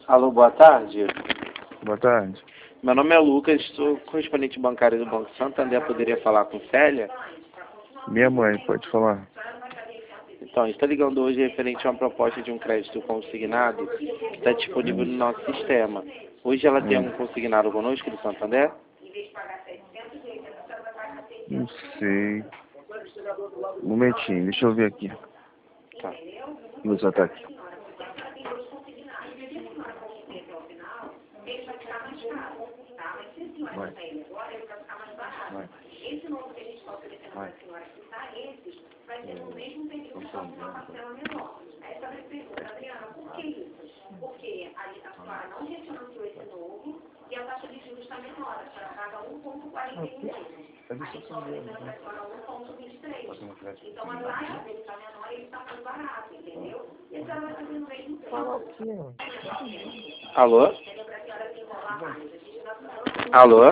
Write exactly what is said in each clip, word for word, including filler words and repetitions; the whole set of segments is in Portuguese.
Alô, boa tarde. Boa tarde. Meu nome é Lucas, sou correspondente bancário do Banco Santander. Poderia falar com Célia? Minha mãe, pode falar. Então, está ligando hoje referente a uma proposta de um crédito consignado que está disponível no nosso sistema. Hoje ela tem um consignado conosco do Santander? Não sei. Um momentinho, deixa eu ver aqui. Tá. Meu ataque. Vai. Vai. Vai. Porque a senhora não refinanciou esse novo e a taxa de juros está menor. A senhora paga um vírgula quarenta e um. A gente está oferecendo para a senhora um vírgula vinte e três. Então a taxa dele está menor e ele está mais barato, entendeu? E a senhora vai fazer o mesmo tempo. Alô? Alô?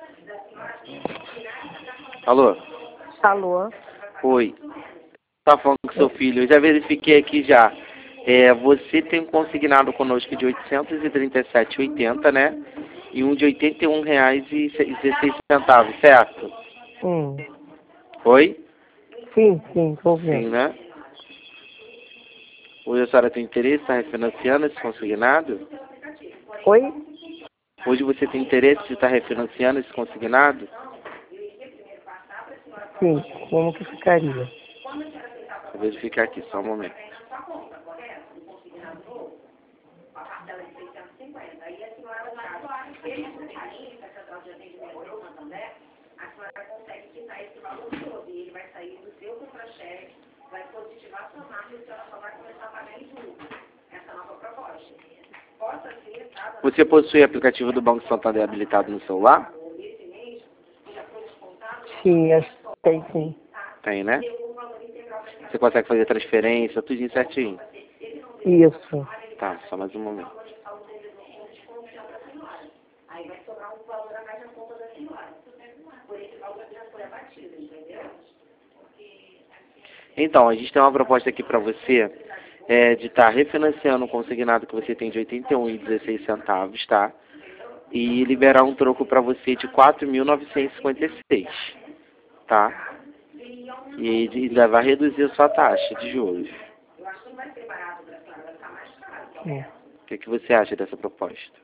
Alô? Alô? Oi. Tá falando com seu filho. Eu já verifiquei aqui já. É, você tem um consignado conosco de oitocentos e trinta e sete reais e oitenta centavos, né? E um de oitenta e um reais e dezesseis centavos, certo? Sim. Oi? Sim, sim, tô ouvindo. Sim, né? Hoje a senhora tem interesse em estar refinanciando esse consignado? Oi? Hoje você tem interesse de estar refinanciando esse consignado? Sim, como que ficaria? Vou verificar aqui, só um momento. Você possui aplicativo do Banco Santander habilitado no celular? Sim, acho que tem sim. Tem, né? Você consegue fazer transferência, tudo certinho? Isso. Tá, só mais um momento. Então, a gente tem uma proposta aqui para você é, de estar tá refinanciando o consignado que você tem de oitenta e um reais e dezesseis centavos, tá? E liberar um troco para você de quatro mil novecentos e cinquenta e seis, tá? E, e levar a reduzir a sua taxa de juros. Sim. O que, que você acha dessa proposta?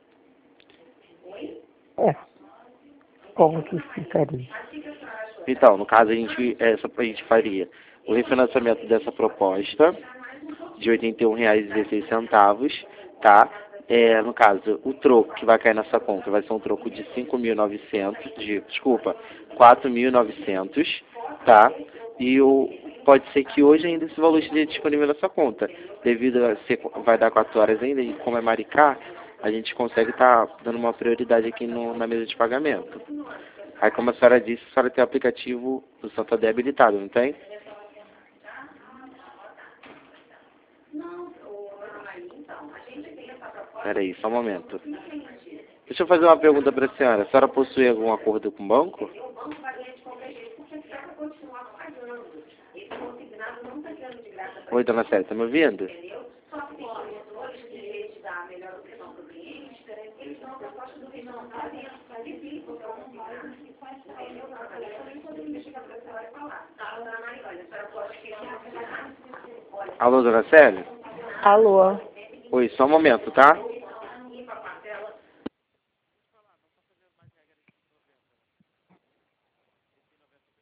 É. Como que ficaria? Então, no caso, a gente, essa, a gente faria o refinanciamento dessa proposta de oitenta e um reais e dezesseis centavos, tá? É, no caso, o troco que vai cair nessa conta vai ser um troco de cinco mil e novecentos, de, desculpa, quatro mil e novecentos, tá? E o, pode ser que hoje ainda esse valor esteja disponível nessa conta, devido a ser, vai dar quatro horas ainda, e como é Maricá, a gente consegue estar tá dando uma prioridade aqui no, na mesa de pagamento. Aí, como a senhora disse, a senhora tem o aplicativo do Santander habilitado, não tem? Peraí, só um momento. Deixa eu fazer uma pergunta para a senhora. A senhora possui algum acordo com o banco? Oi, dona Célia, tá me ouvindo? Alô, dona Célia? Alô? Oi, só um momento, tá?